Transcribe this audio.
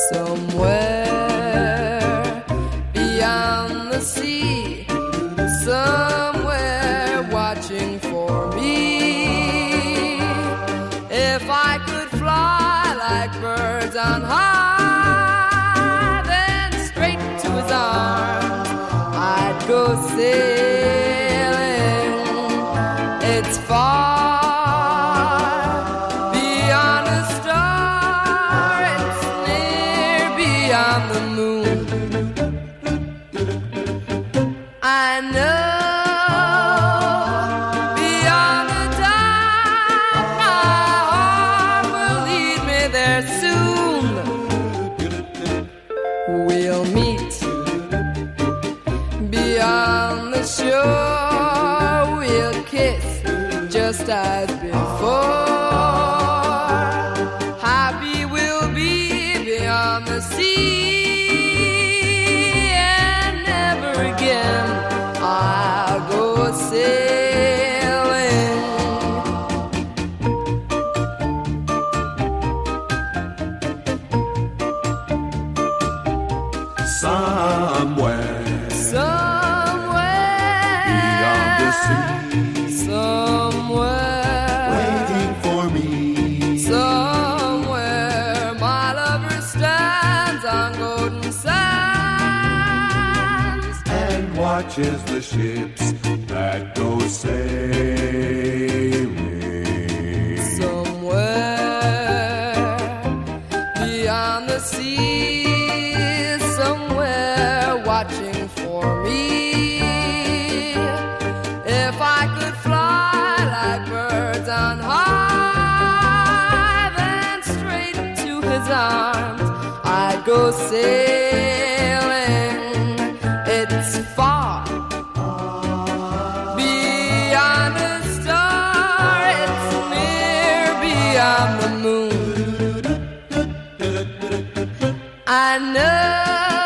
Somewhere beyond the sea, somewhere watching for me. If I could fly like birds on high, then straight to his arms I'd go sailing. It's far beyond a star, it's near beyond the moon. I know beyond a doubt my heart will lead me there soon. We'll meet beyond the shore, we'll kiss just as before. Happy we'll be beyond the sea, and never again I'll go sailing. Somewhere Somewhere beyond the sea, somewhere waiting for me. somewhere my lover stands on golden sands. And watches the ships that go sailing. Somewhere beyond the sea, somewhere watching for me. If I could fly like birds on high, then straight to his arms I'd go sailing. It's far beyond a star, it's near beyond the moon. I know